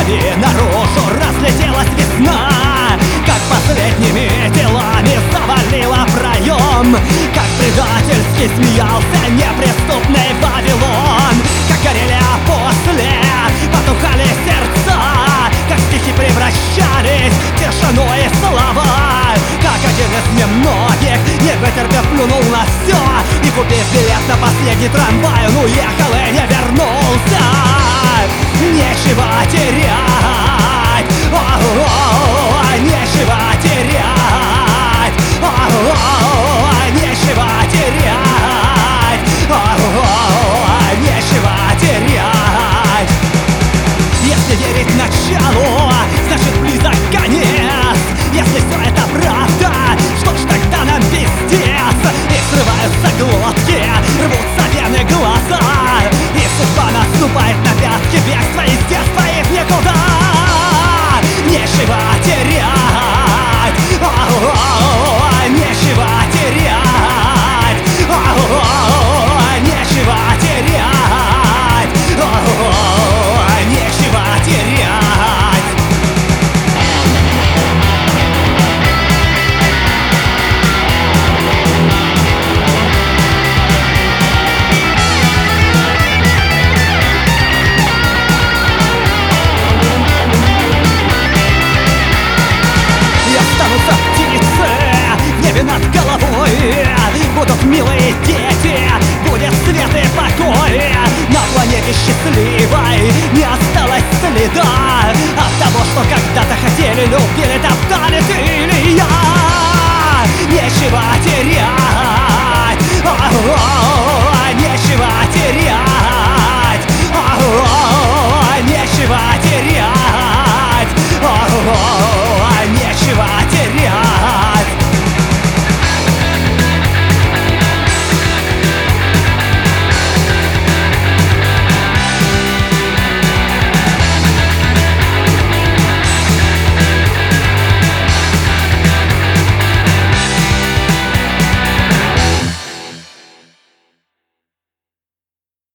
И наружу разлетелась весна, как последними делами завалила проем, как предательски смеялся неприступный Вавилон, как горели после потухали сердца, как стихи превращались в тишину и слова, как один из немногих, не вытерпев, плюнул на все и, купив билет на последний трамвай, он уехал и не вернулся. Нечего терять, нечего терять, нечего терять, нечего терять. Если верить началу, значит близок конец. Если все это правда, что ж тогда нам пиздец? И срываются глотки, рвутся вены глаза, и судьба наступает на пятки, бегство из детства и в никуда. Нечего терять, нечего терять, нечего терять, нечего терять. Останутся птицы в небе над головой, будут милые дети, будет свет и покой. На планете счастливой не осталось следа от того, что когда-то хотели, любили, топтали ты или я. Нечего